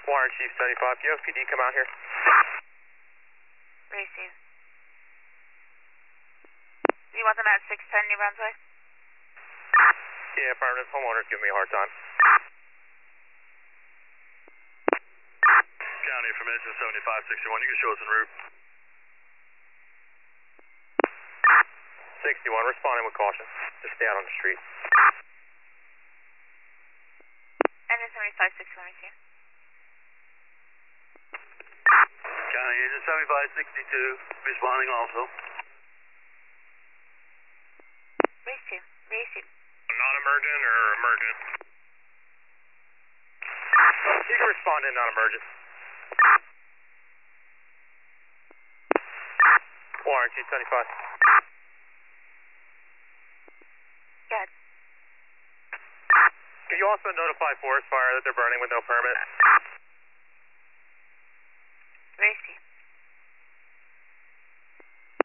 Warren Chief 75, UFPD come out here. Receive. You want them at 610 New Brunswick? Yeah, affirmative. Homeowner's giving me a hard time. County information 7561, you can show us en route. 61, responding with caution. Just stay out on the street. Engine 7561 receive. County agent 7562, responding also. Receive. Receive. Non-emergent or emergent? You can respond in non-emergent. Warren Chief 75. Good. Can you also notify forest fire that they're burning with no permit?